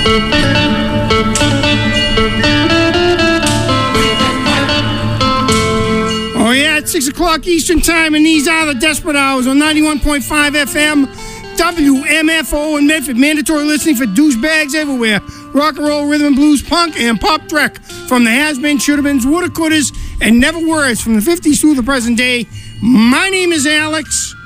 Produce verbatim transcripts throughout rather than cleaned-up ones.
Oh yeah, it's six o'clock Eastern Time, and these are the Desperate Hours on ninety-one point five F M, W M F O in Medford. Mandatory listening for douchebags everywhere. Rock and roll, rhythm and blues, punk, and pop dreck from the has-been, should-have-beens, woulda-couldas, and never words from the fifties through the present day. My name is Alex,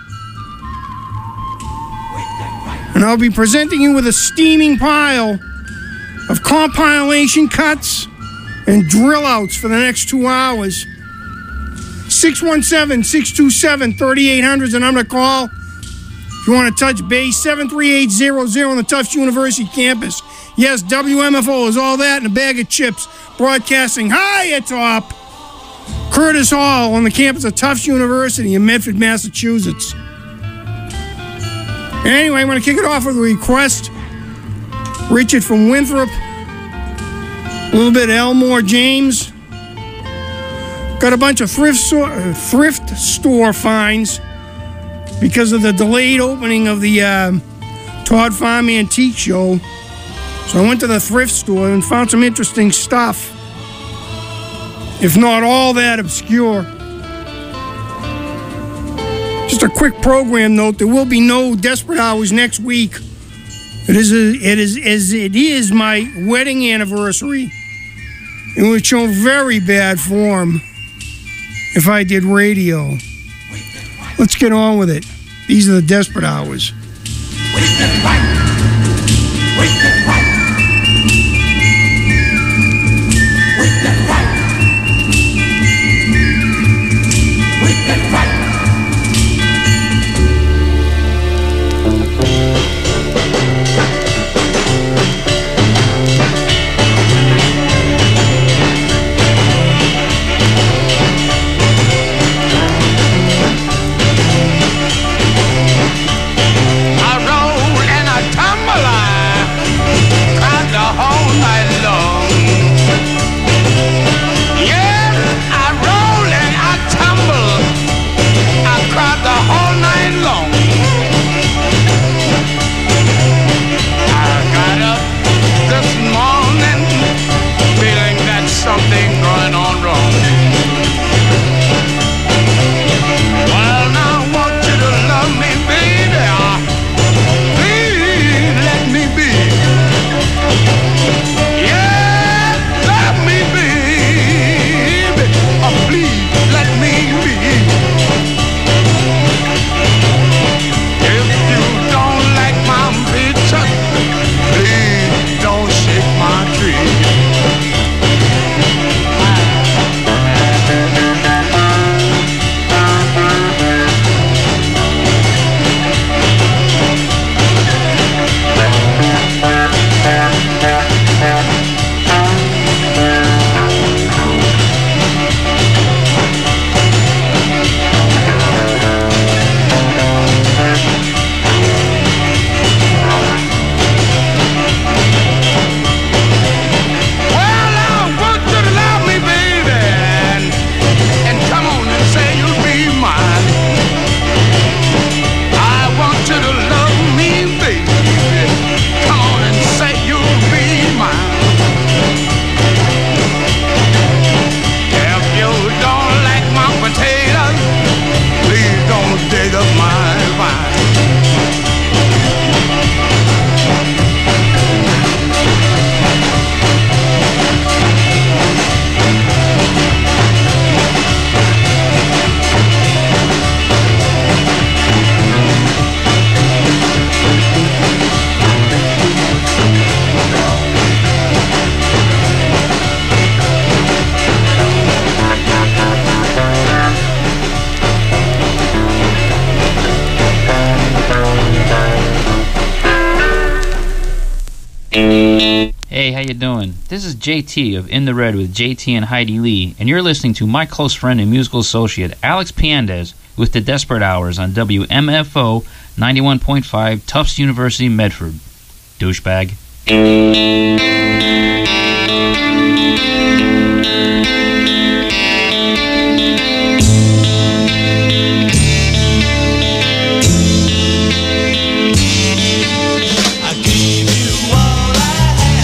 and I'll be presenting you with a steaming pile of compilation cuts and drill outs for the next two hours. six one seven, six two seven, three eight zero zero is the number to call if you want to touch base. Seven three eight zero zero on the Tufts University campus. Yes, W M F O is all that and a bag of chips, broadcasting high atop Curtis Hall on the campus of Tufts University in Medford, Massachusetts. Anyway, I'm going to kick it off with a request. Richard from Winthrop, a little bit of Elmore James. Got a bunch of thrift store, uh, thrift store finds because of the delayed opening of the uh, Todd Farm Antique Show. So I went to the thrift store and found some interesting stuff, if not all that obscure. Just a quick program note, there will be no Desperate Hours next week. It is, a, it is as it is my wedding anniversary. It would show very bad form if I did radio. Let's get on with it. These are the Desperate Hours. Hey, how you doing? This is J T of In the Red with J T and Heidi Lee, and you're listening to my close friend and musical associate, Alex Piandez, with the Desperate Hours on W M F O ninety-one point five, Tufts University, Medford. Douchebag. I gave you all I had.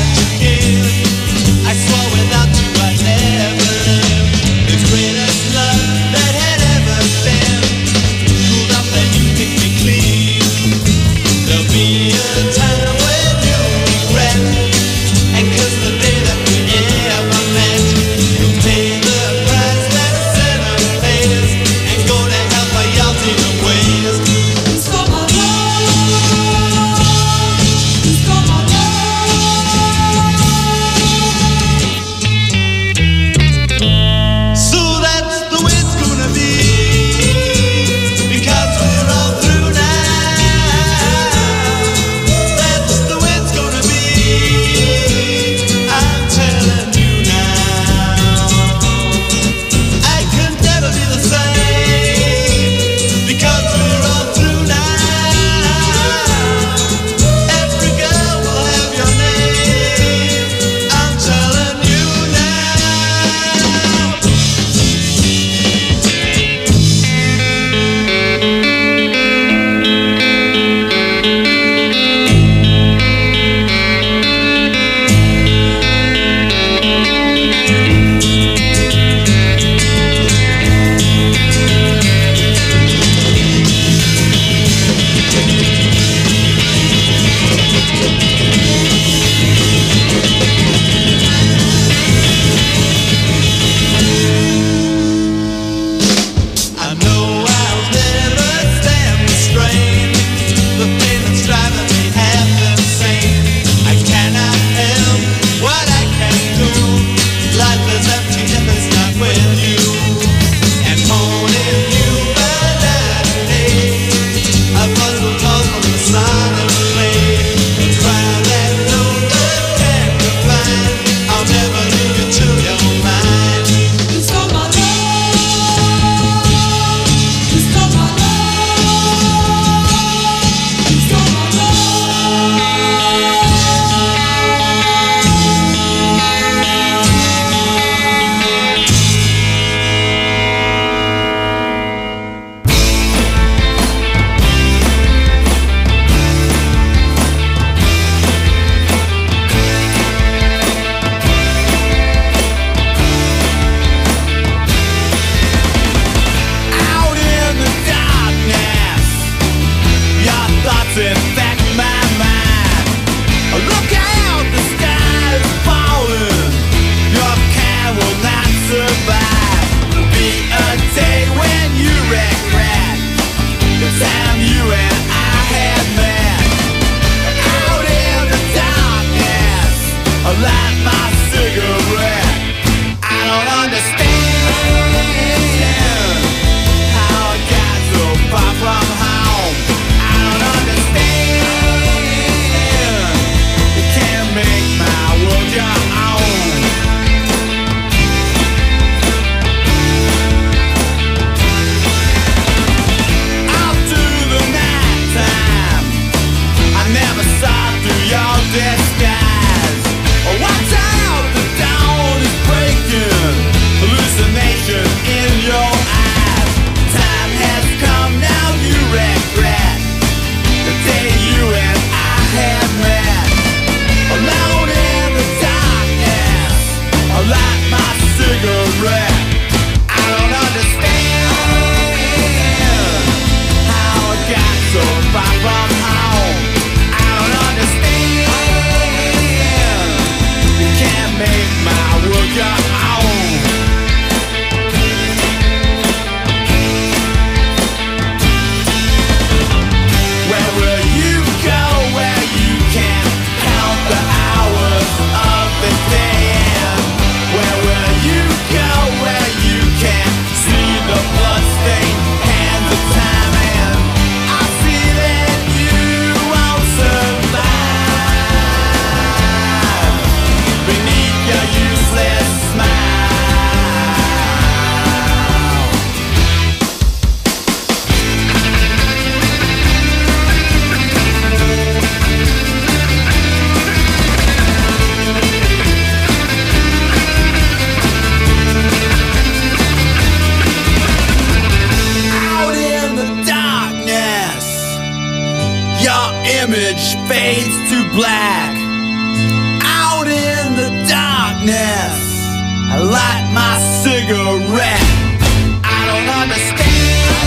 image fades to black. Out in the darkness, I light my cigarette. I don't understand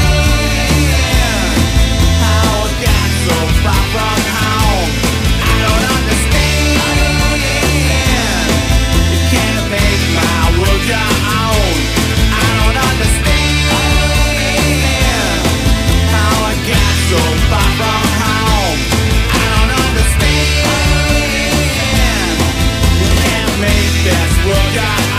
how I got so far from home. I don't understand. You can't make my world your own. I don't understand how I got so far from home. I don't understand. You can't make this world your own.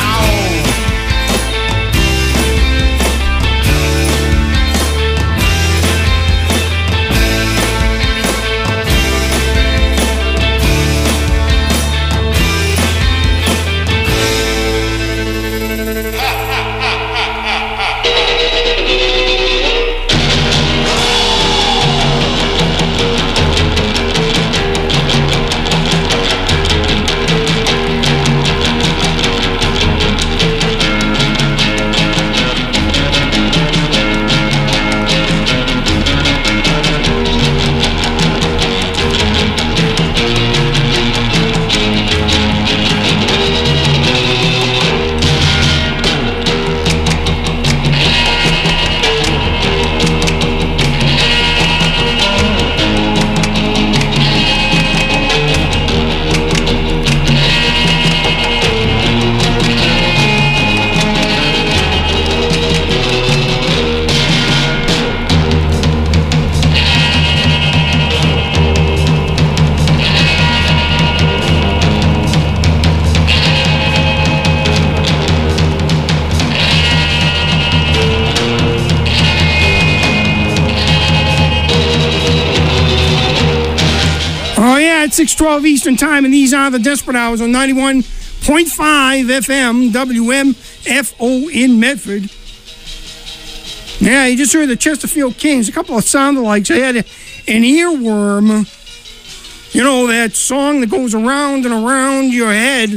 six twelve Eastern Time, and these are the Desperate Hours on ninety-one point five F M W M F O in Medford. Yeah, you just heard the Chesterfield Kings, a couple of sound-alikes. I had a, an earworm, you know, that song that goes around and around your head.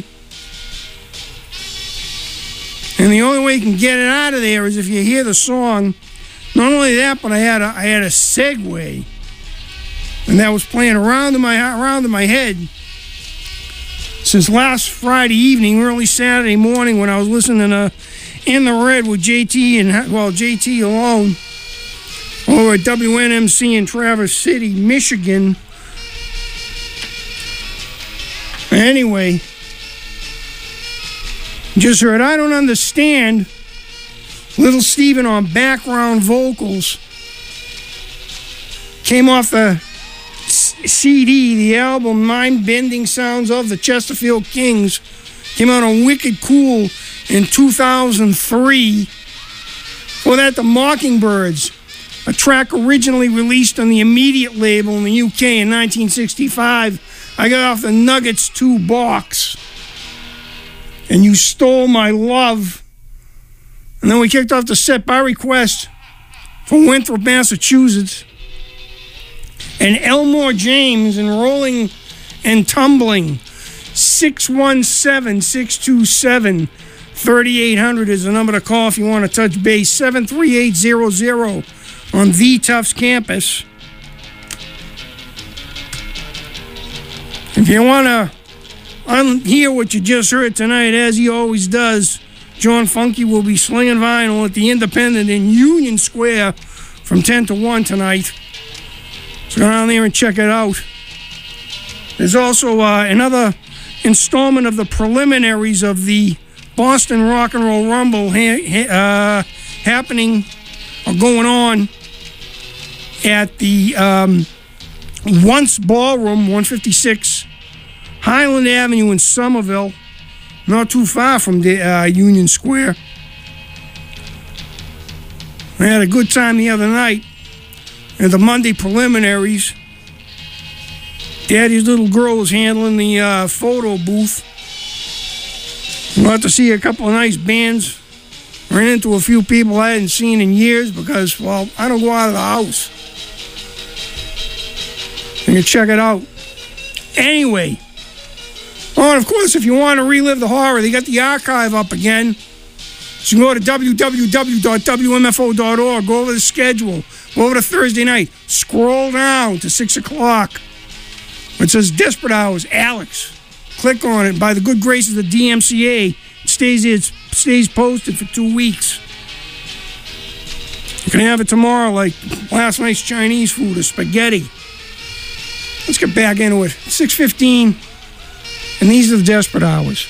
And the only way you can get it out of there is if you hear the song. Not only that, but I had a, I had a Segway. And that was playing around in my around in my head since last Friday evening, early Saturday morning, when I was listening to In the Red with J T and well J T alone over at W N M C in Traverse City, Michigan. Anyway, just heard I Don't Understand. Little Steven on background vocals. Came off the C D, the album Mind-Bending Sounds of the Chesterfield Kings. Came out on Wicked Cool in two thousand three. Before that, The Mockingbirds, a track originally released on the Immediate label in the U K in nineteen sixty-five. I got off the Nuggets two box. And You Stole My Love. And then we kicked off the set by request from Winthrop, Massachusetts. And Elmore James and Rolling and Tumbling. six one seven, six two seven, three eight hundred is the number to call if you want to touch base. seven three eight zero zero on the Tufts campus. If you want to unhear what you just heard tonight, as he always does, John Funky will be slinging vinyl at the Independent in Union Square from ten to one tonight. So go down there and check it out. There's also uh, another installment of the preliminaries of the Boston Rock and Roll Rumble ha- ha- uh, happening or going on at the um, Once Ballroom, one fifty-six Highland Avenue in Somerville, not too far from the uh, Union Square. I had a good time the other night. And the Monday preliminaries. Daddy's little girl was handling the uh, photo booth. We got to see a couple of nice bands. Ran into a few people I hadn't seen in years because, well, I don't go out of the house. You can check it out. Anyway. Oh, and of course, if you want to relive the horror, they got the archive up again. So you can go to w w w dot w m f o dot org, go over the schedule, go over to Thursday night, scroll down to six o'clock. It says Desperate Hours, Alex. Click on it. By the good graces of the D M C A, it stays, it stays posted for two weeks. You can have it tomorrow like last night's Chinese food or spaghetti. Let's get back into it. six fifteen, and these are the Desperate Hours.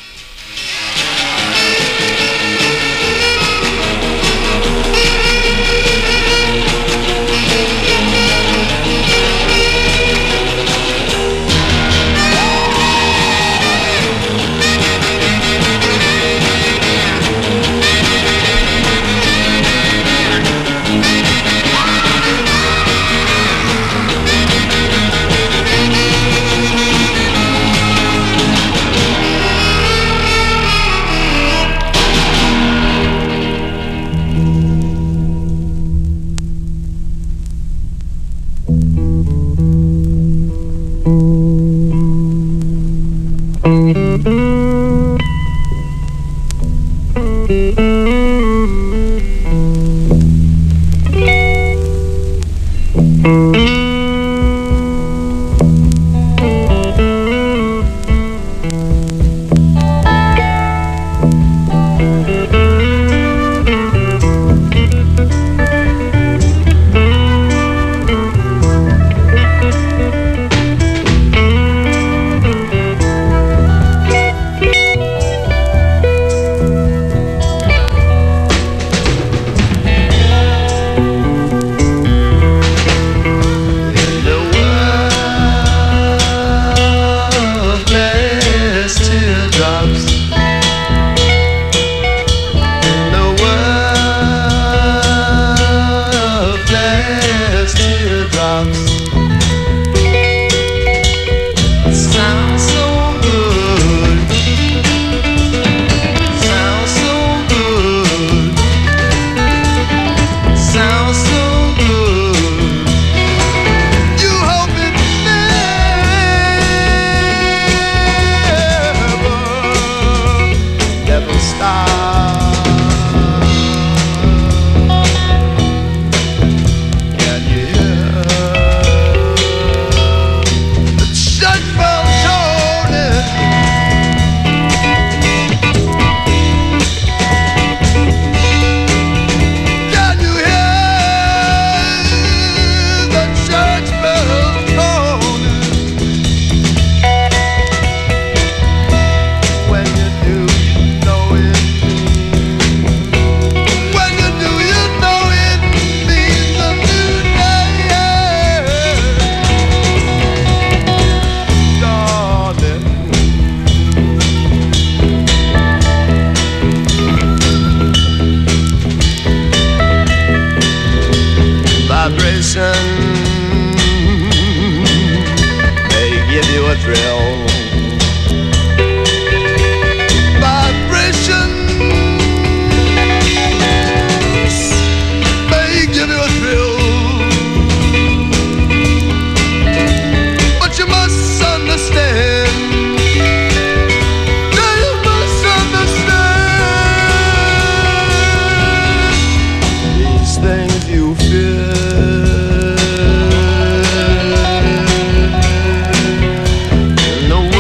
No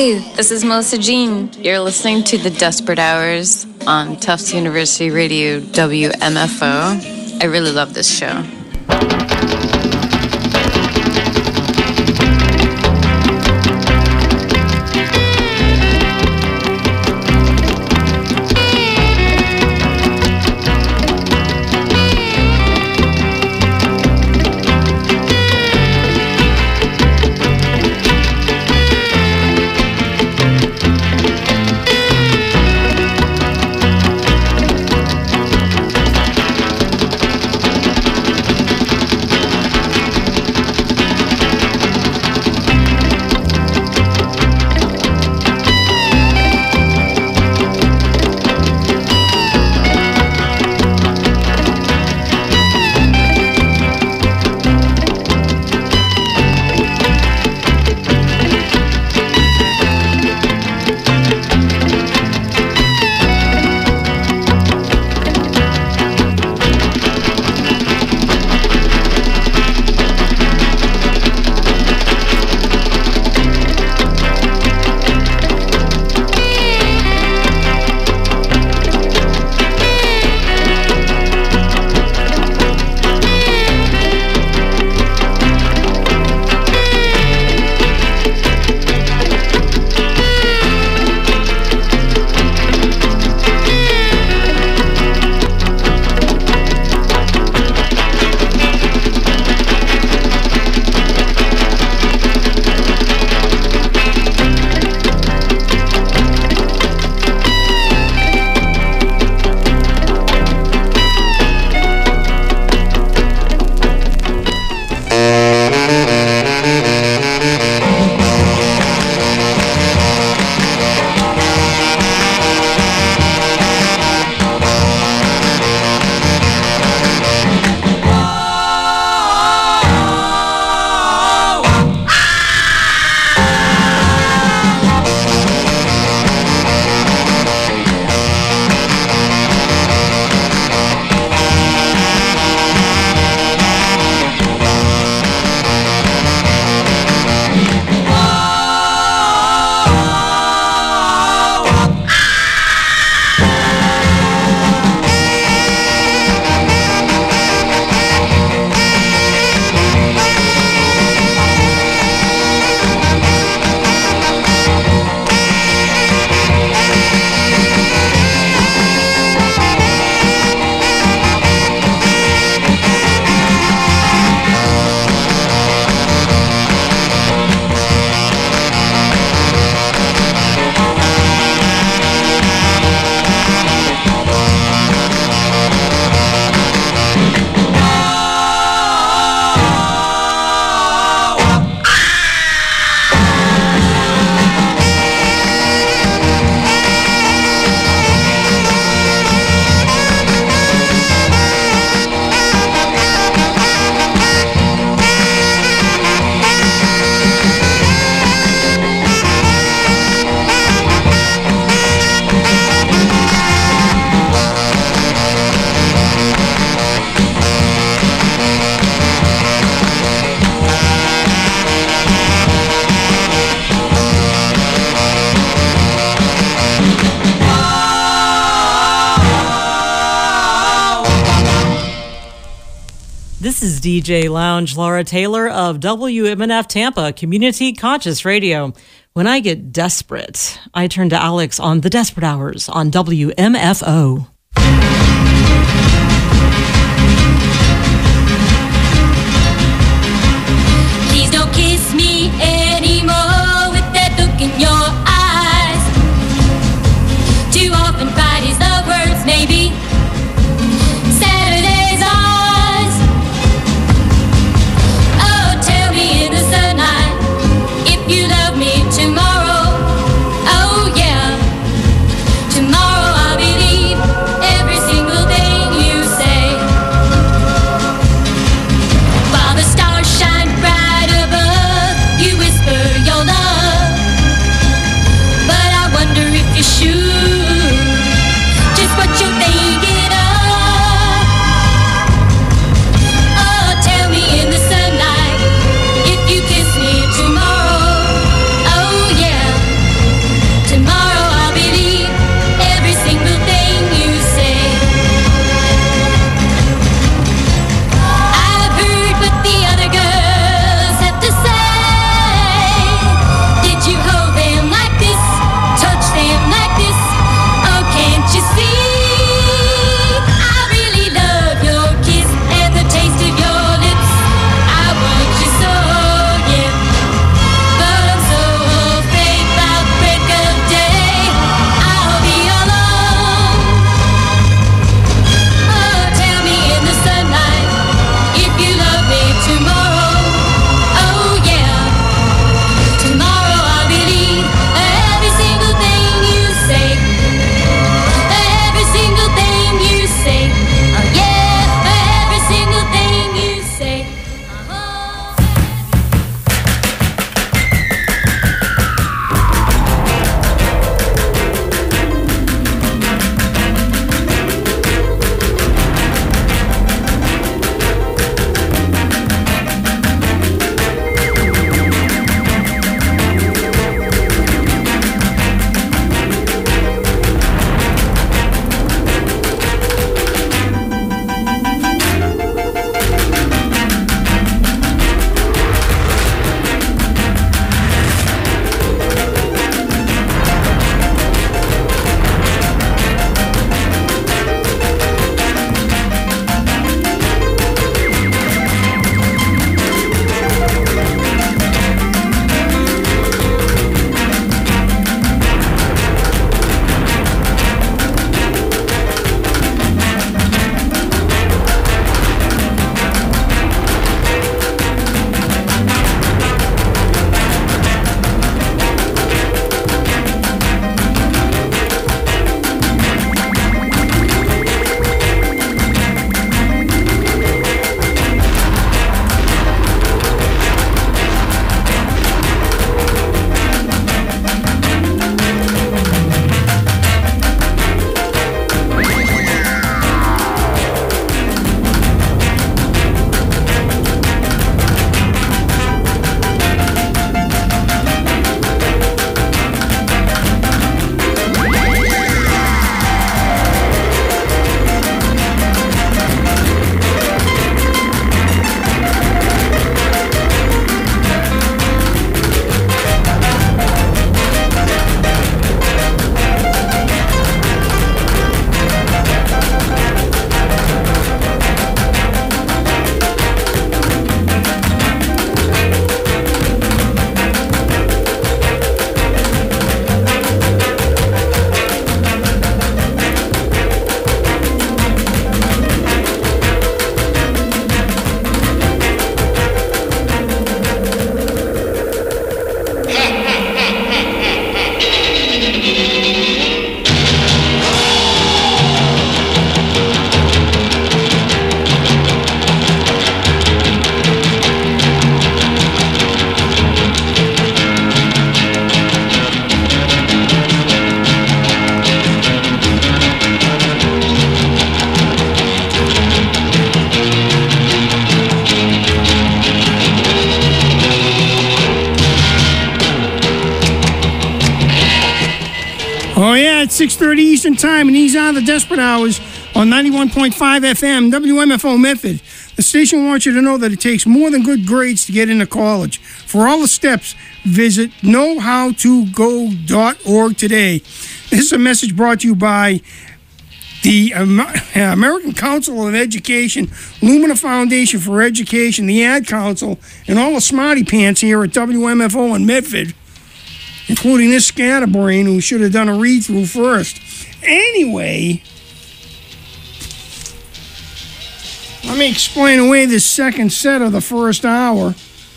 Hey, this is Melissa Jean. You're listening to The Desperate Hours on Tufts University Radio W M F O. I really love this show. This is D J Lounge Laura Taylor of W M N F Tampa Community Conscious Radio. When I get desperate, I turn to Alex on The Desperate Hours on W M F O. Please don't kiss me anymore with that look in your eyes. Too often Friday's the words, maybe Saturday's ours. Oh, tell me in the sunlight if you love me tomorrow. Oh yeah, tomorrow I believe. Oh, yeah, it's six thirty Eastern Time, and these are the Desperate Hours on ninety-one point five F M, W M F O Medford. The station wants you to know that it takes more than good grades to get into college. For all the steps, visit know how to go dot org today. This is a message brought to you by the American Council of Education, Lumina Foundation for Education, the Ad Council, and all the smarty pants here at W M F O in Medford, including this scatterbrain who should have done a read-through first. Anyway, let me explain away this second set of the first hour.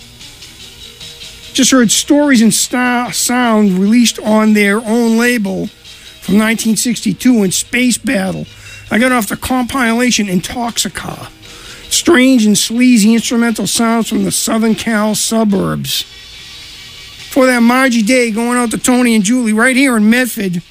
Just heard Stories in Star Sound released on their own label from nineteen sixty-two in Space Battle. I got off the compilation Intoxica. Strange and sleazy instrumental sounds from the Southern Cal suburbs. For that, Margie Day going out to Tony and Julie right here in Medford.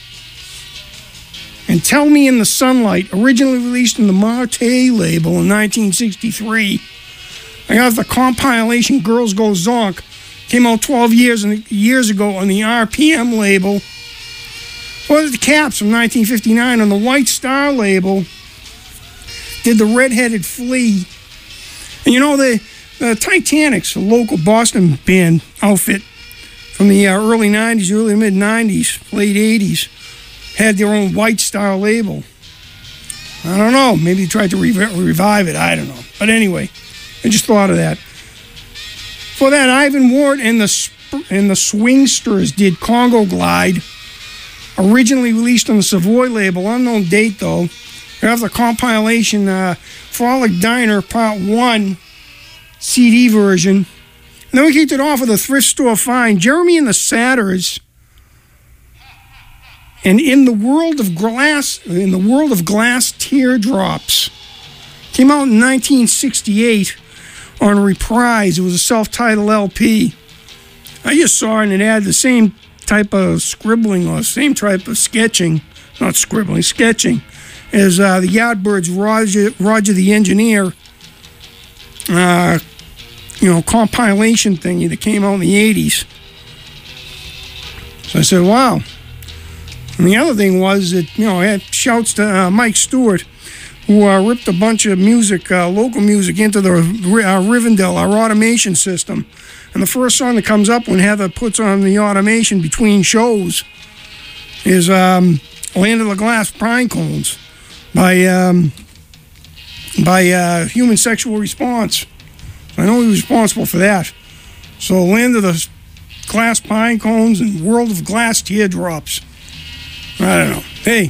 And Tell Me in the Sunlight, originally released in the Marte label in nineteen sixty-three. I got the compilation Girls Go Zonk. Came out twelve years years ago on the R P M label. Well, the Caps from nineteen fifty-nine on the White Star label. Did the Red-Headed Flea. And you know, the, the Titanics, a local Boston band outfit from the uh, early nineties, early mid-nineties, late eighties, had their own White Star label. I don't know. Maybe they tried to re- revive it. I don't know. But anyway, I just thought of that. For that, Ivan Ward and the Sp- and the Swingsters did Congo Glide, originally released on the Savoy label, unknown date though. We have the compilation uh, Frolic Diner Part one C D version. And then we kicked it off with a thrift store find, Jeremy and the Satyrs. And in the world of glass, in the world of glass teardrops, came out in nineteen sixty-eight on Reprise. It was a self-titled L P. I just saw it and it had the same type of scribbling or same type of sketching, not scribbling, sketching, as uh, the Yardbirds' Roger, Roger the Engineer, uh, you know, compilation thing that came out in the eighties. So I said, wow. And the other thing was that, you know, I had shouts to uh, Mike Stewart, who uh, ripped a bunch of music, uh, local music, into the uh, Rivendell, our automation system. And the first song that comes up when Heather puts on the automation between shows is um, Land of the Glass Pine Cones by um, by uh, Human Sexual Response. I know he was responsible for that. So Land of the Glass Pine Cones and World of Glass Teardrops. I don't know. Hey,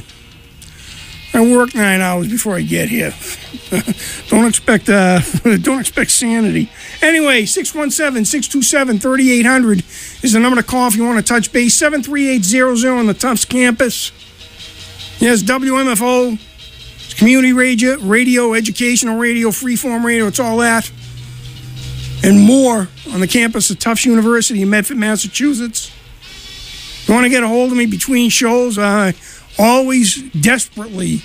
I work nine hours before I get here. don't expect uh, don't expect sanity. Anyway, six one seven, six two seven, three eight zero zero is the number to call if you want to touch base. seven three eight zero zero on the Tufts campus. Yes, W M F O. It's community radio, radio, educational radio, freeform radio. It's all that and more on the campus of Tufts University in Medford, Massachusetts. You want to get a hold of me between shows? I always desperately,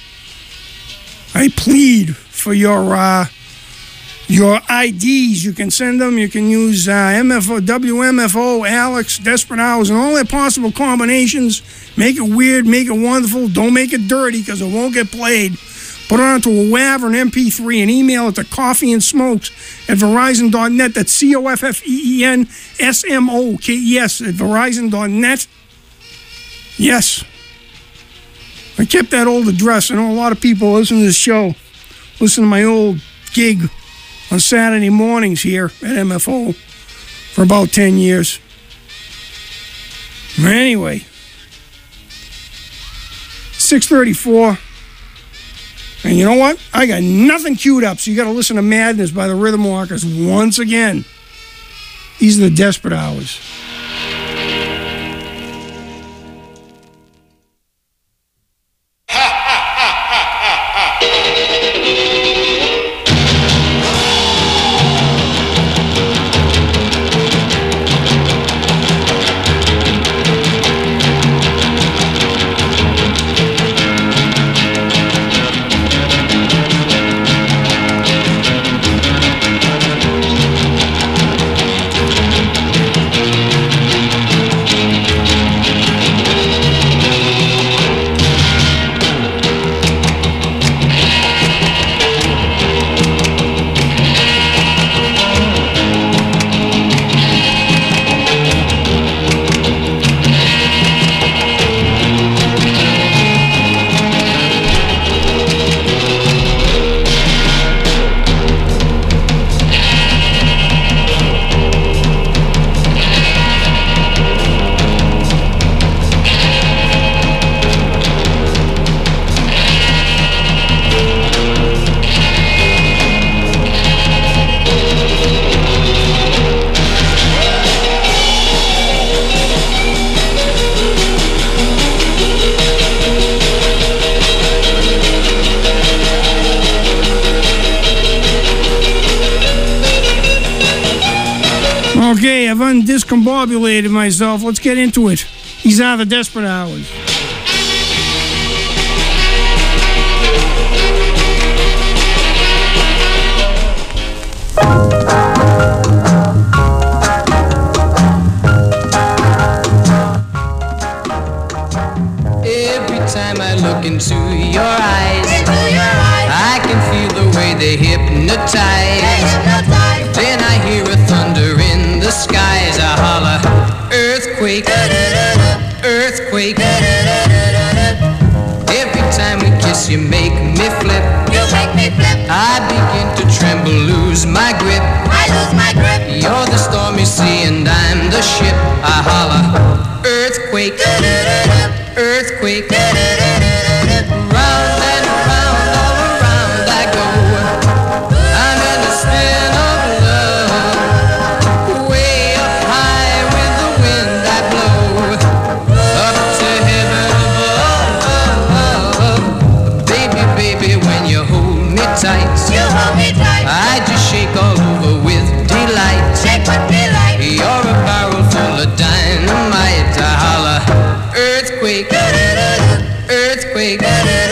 I plead for your uh, your I Ds. You can send them. You can use uh, M F O, W M F O, Alex, Desperate Hours, and all their possible combinations. Make it weird, make it wonderful. Don't make it dirty because it won't get played. Put it onto a WAV or an M P three and email it to coffee and smokes at verizon dot net. That's C O F F E E N S M O K E S at verizon dot net. Yes. I kept that old address. I know a lot of people listen to this show, listen to my old gig on Saturday mornings here at M F O for about ten years. Anyway, six thirty-four. And you know what? I got nothing queued up, so you got to listen to Madness by the Rhythm Walkers once again. These are the Desperate Hours. I've undiscombobulated myself. Let's get into it. These are the Desperate Hours. Every time I look into your eyes, I can feel the way they hypnotize. Then I hear a thunder in the skies. I holler, earthquake, earthquake. Every time we kiss, you make me flip. You make me flip. I begin to tremble, lose my grip. I lose my grip. You're the stormy sea and I'm the ship. I holler, earthquake, earthquake. Round and round, all around I go. I'm in the spin of love. Way up high with the wind I blow. Up to heaven above. Baby, baby, when you hold me tight, You hold me tight. I just shake all over with delight. Shake with delight. You're a barrel full of dynamite. I holler, earthquake, earthquake.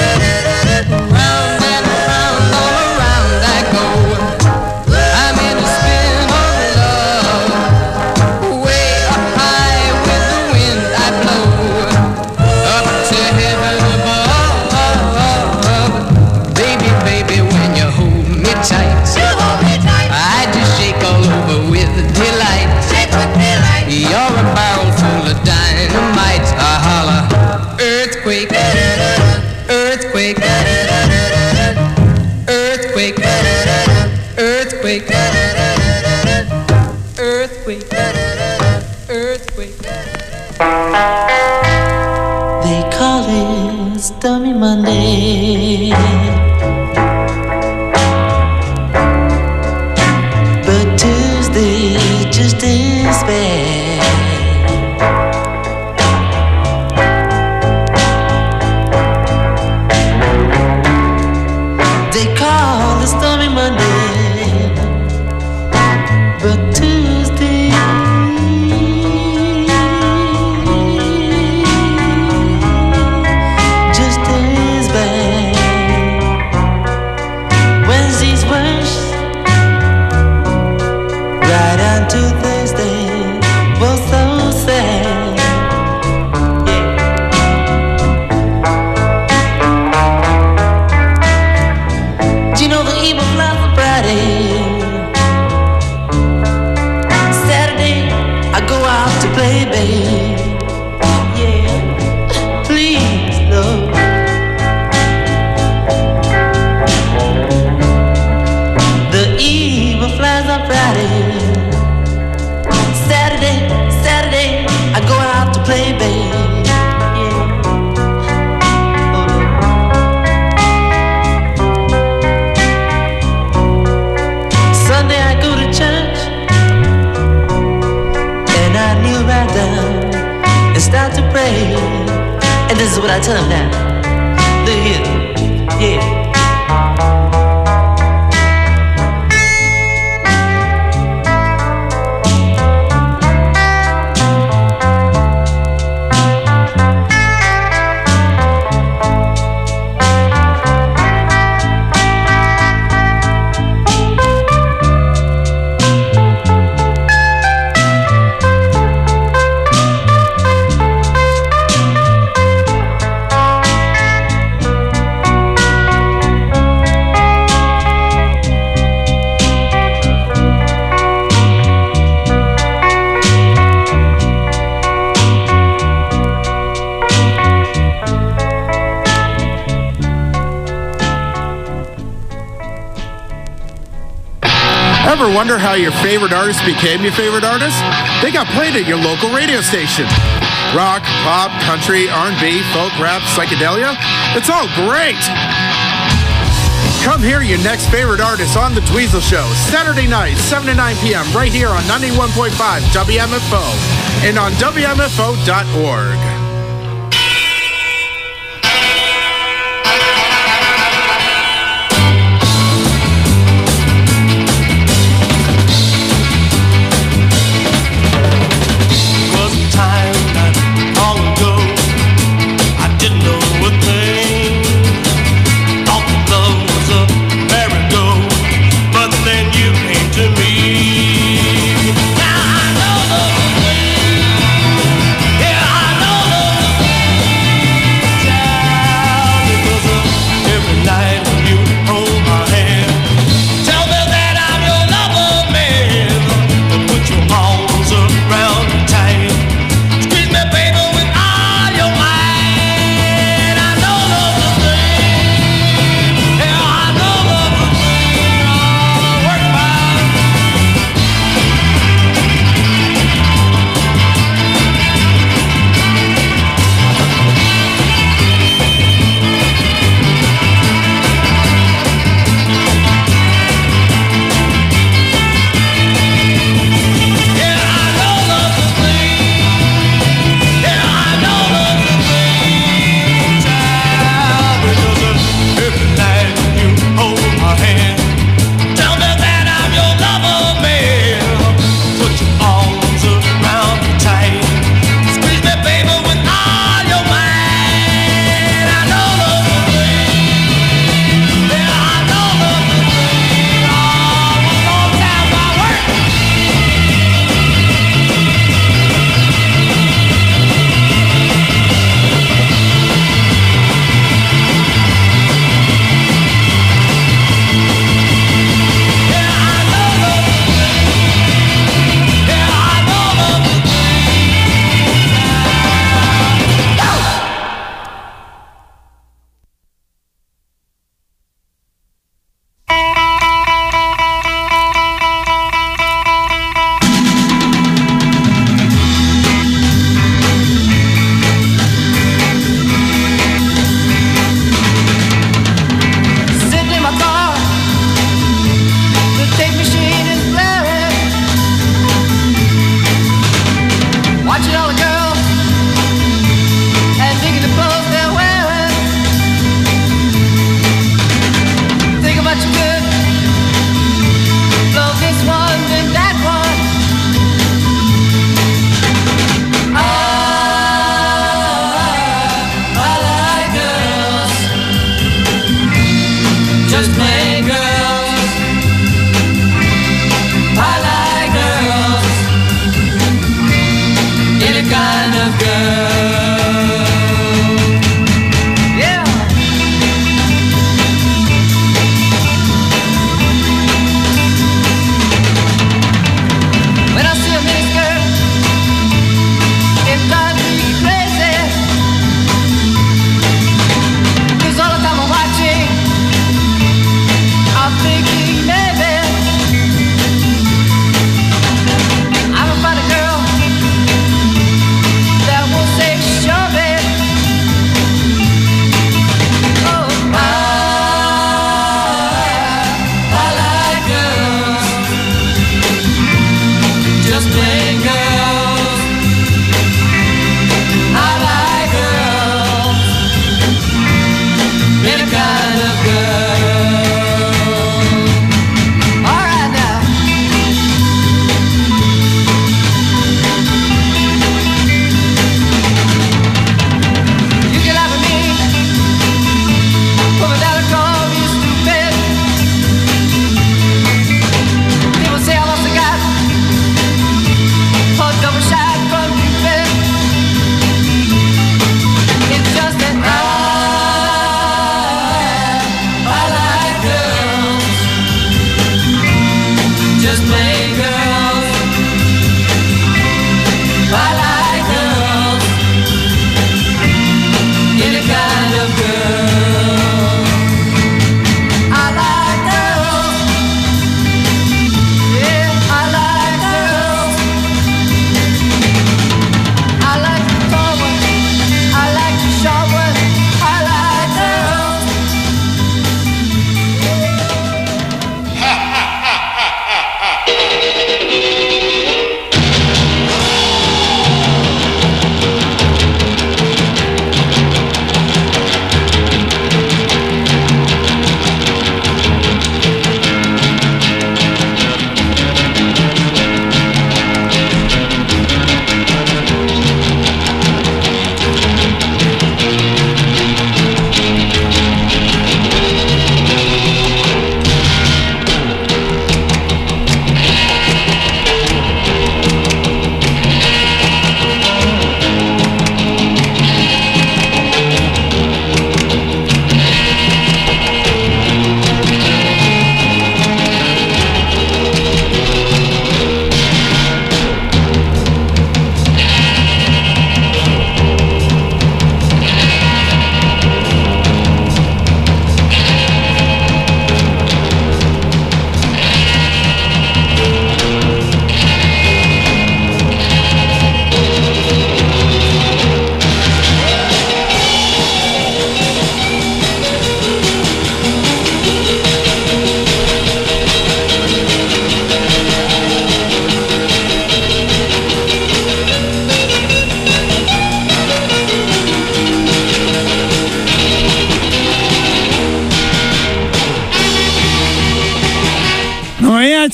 Round and round, all around I go. I'm in a spin of love. Way up high with the wind I blow. Up to heaven above. Baby, baby, when you hold me tight, You hold me tight. I just shake all over with delight. Shake with delight. You're a barrel full of dynamite. I holler, earthquake, earthquake, earthquake, earthquake, earthquake, earthquake. They call it Stormy Monday, but Tuesday just as bad. They call it Stormy Monday, but Tuesday just as bad. Wednesday's worse, right on to Thursday, both so sad. Yeah. Do you know the evil flies on Friday? Saturday, I go out to play, babe. Yeah, please, Lord. The evil flies on Friday. Saturday, Saturday, I go out to play, babe. Yeah. Oh, Lord. Sunday I go to church and I kneel right down and start to pray. And this is what I tell them now. Look here, yeah. Ever wonder how your favorite artist became your favorite artist? They got played at your local radio station. Rock, pop, country, R and B, folk, rap, psychedelia. It's all great. Come hear your next favorite artist on The Dweezil Show, Saturday night, seven to nine p.m. right here on ninety-one point five W M F O and on W M F O dot org.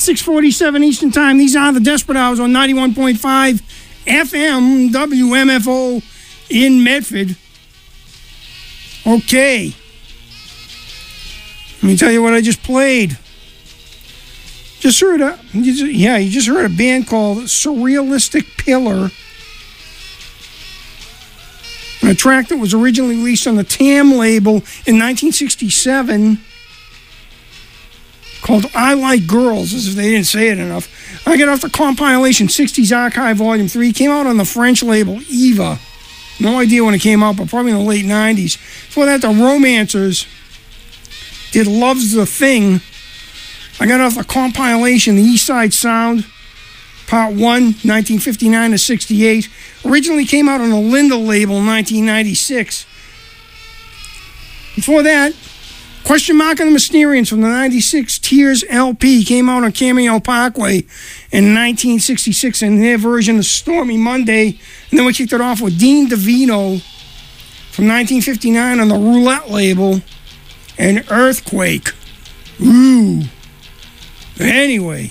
six forty-seven Eastern Time. These are the Desperate Hours on ninety-one point five F M W M F O in Medford. Okay. Let me tell you what I just played. Just heard a, yeah, you just heard a band called Surrealistic Pillar. A track that was originally released on the Tam label in nineteen sixty-seven called I Like Girls, as if they didn't say it enough. I got off the compilation sixties Archive Volume three. Came out on the French label Eva. No idea when it came out, but probably in the late nineties. Before that, the Romancers did Love's the Thing. I got off the compilation The East Side Sound, Part one, nineteen fifty-nine to sixty-eight. Originally came out on the Linda label in nineteen ninety-six. Before that, Question Mark and the Mysterians from the ninety-six Tears L P came out on Cameo Parkway in nineteen sixty-six in their version of Stormy Monday. And then we kicked it off with Dean DeVito from nineteen fifty-nine on the Roulette label and Earthquake. Ooh. Anyway.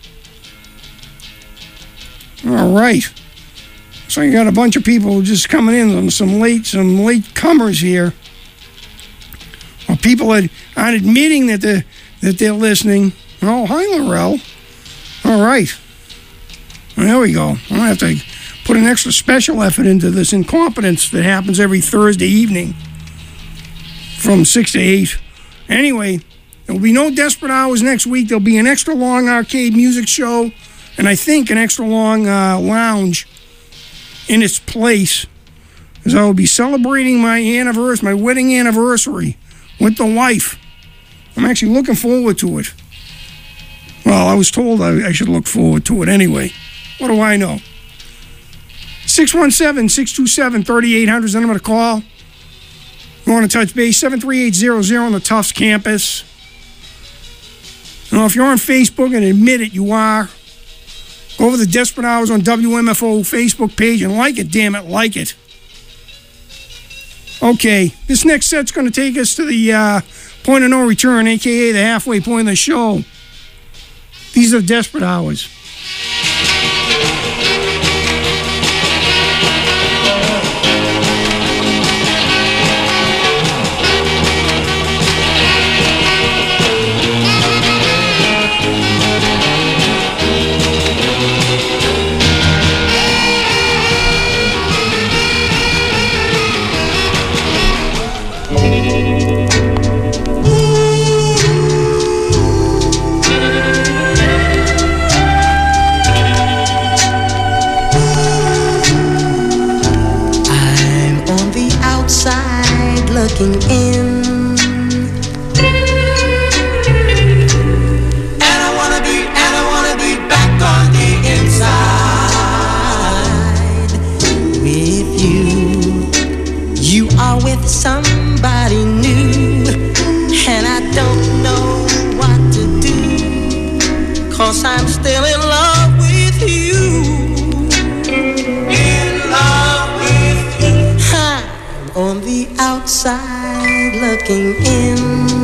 All right. So you got a bunch of people just coming in, some late, some late comers here. Well, people that aren't admitting that they're, that they're listening. Oh, hi, Laurel. All right. Well, there we go. I'm going to have to put an extra special effort into this incompetence that happens every Thursday evening from six to eight. Anyway, there will be no Desperate Hours next week. There'll be an extra long arcade music show and I think an extra long uh, lounge in its place, as I will be celebrating my anniversary, my wedding anniversary with the wife. I'm actually looking forward to it. Well, I was told I, I should look forward to it anyway. What do I know? six one seven, six two seven, three eight zero zero is the number to call. You want to touch base, seven three eight zero zero on the Tufts campus. You know, if you're on Facebook and admit it, you are. Go over the Desperate Hours on W M F O Facebook page and like it, damn it, like it. Okay, this next set's going to take us to the uh, point of no return, a k a the halfway point of the show. These are the Desperate Hours. Looking in, and I wanna be, and I wanna be back on the inside with you. You are with somebody new, and I don't know what to do, 'cause I'm still in love with you. In love with you. I'm on the outside looking in.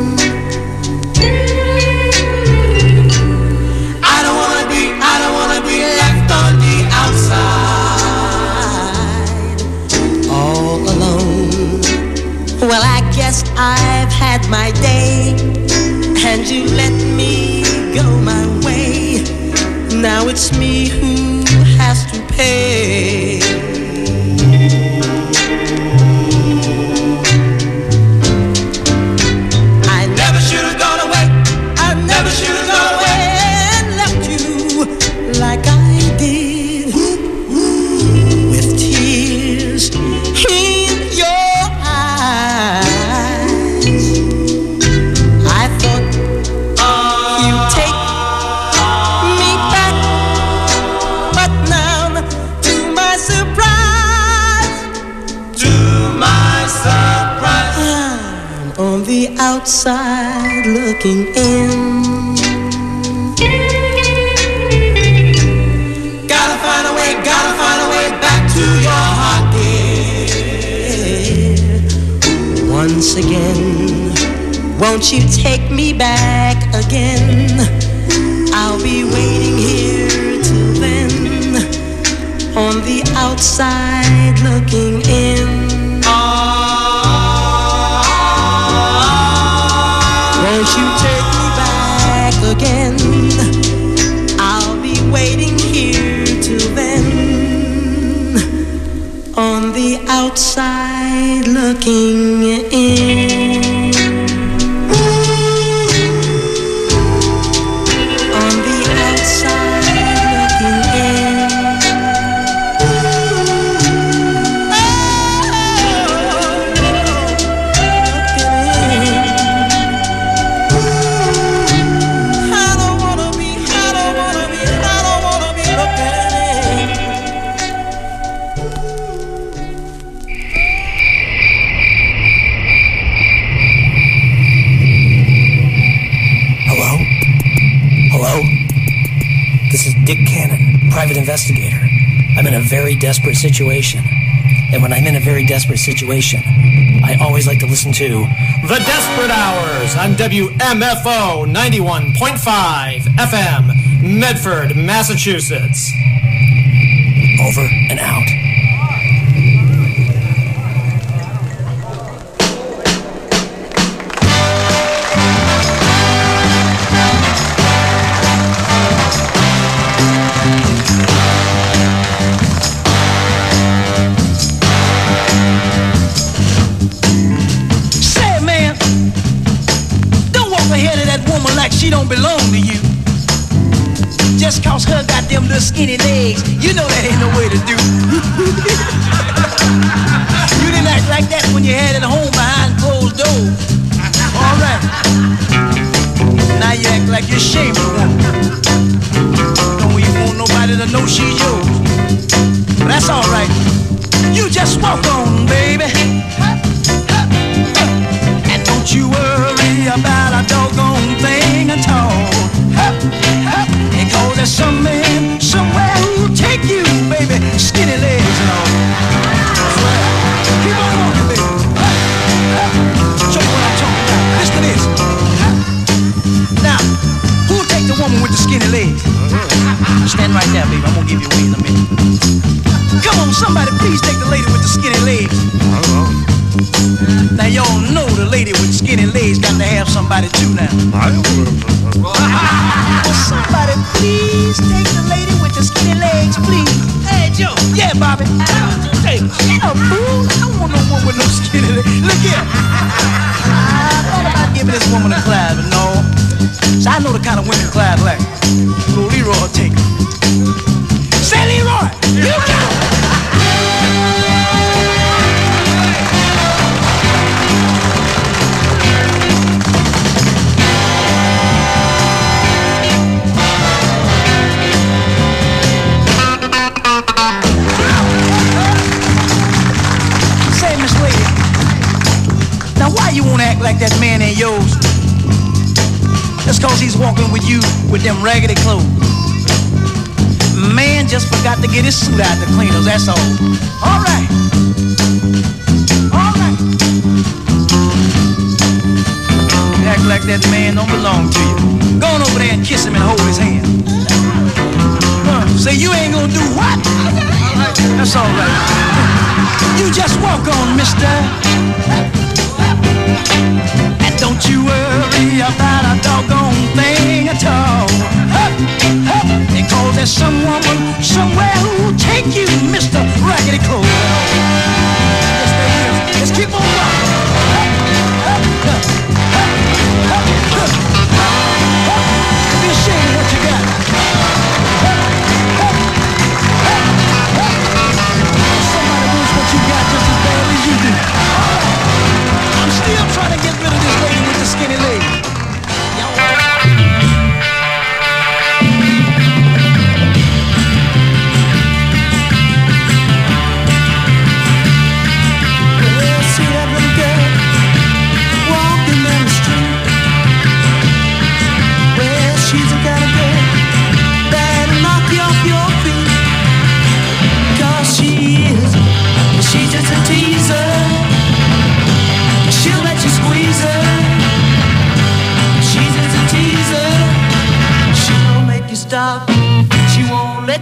I don't wanna be, I don't wanna be left on the outside all alone. Well, I guess I've had my day, and you let me go my way. Now it's me who has to pay. Like I did, with tears in your eyes. I thought you'd take me back, but now, to my surprise, to my surprise, I'm on the outside looking in. Gotta find a way back to your heart, dear. Once again, won't you take me back again? I'll be waiting here till then, on the outside looking in. Won't you take me back again? I'll be waiting here till then, on the outside looking in. On the outside looking in. Dick Cannon, private investigator. I'm in a very desperate situation. And when I'm in a very desperate situation, I always like to listen to The Desperate Hours on W M F O ninety-one point five F M, Medford, Massachusetts. Over and out. She don't belong to you. Just cause her got them little skinny legs, you know that ain't no way to do. You didn't act like that when you had it home behind closed doors. Alright. Now you act like you're ashamed of the woman. Don't even want nobody to know she's yours. But that's alright. You just walk on, baby. And don't you worry about a doggone thing at all. Because there's some man somewhere who'll take you, baby. Skinny legs and all. That's right. Keep on walking, baby. Show you what I'm talking about. Listen to this. Now, who'll take the woman with the skinny legs? Stand right there, baby. I'm gonna give you away in a minute. Come on, somebody please take the lady with the skinny legs. Now y'all know the lady with skinny legs got to have somebody too now. Well, somebody please take the lady with the skinny legs, please. Hey, Joe. Yeah, Bobby. Hey, get up, fool. I don't want no woman with no skinny legs. Look here. I thought about giving this woman a Clyde, but no. So I know the kind of women Clyde like. Little Leroy will take her. Say, Leroy, you go. Why you wanna act like that man ain't yours? Just cause he's walking with you with them raggedy clothes. Man just forgot to get his suit out the cleaners, that's all. Alright. Alright. Act like that man don't belong to you. Go on over there and kiss him and hold his hand. Huh. Say you ain't gonna do what? That's alright. You just walk on, mister. And don't you worry about a doggone thing at all. Hup, hup, because there's some woman somewhere who'll take you, Mister Raggedy Clothes. Yes, there is. Let's keep on walking. Hup, hup, hup, hup, hup, hup. Be ashamed of what you got. Hup, hup, hup, hup. Somebody wants what you got just as bad as you do.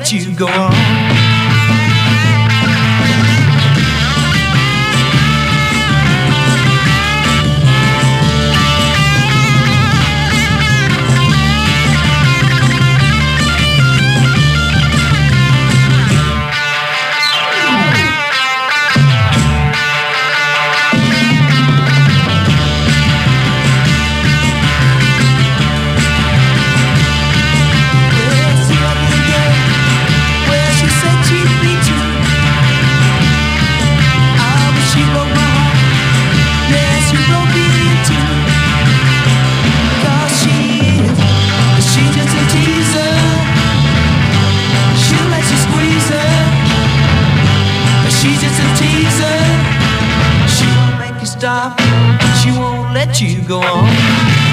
let you go on. Stop, she won't let you go on.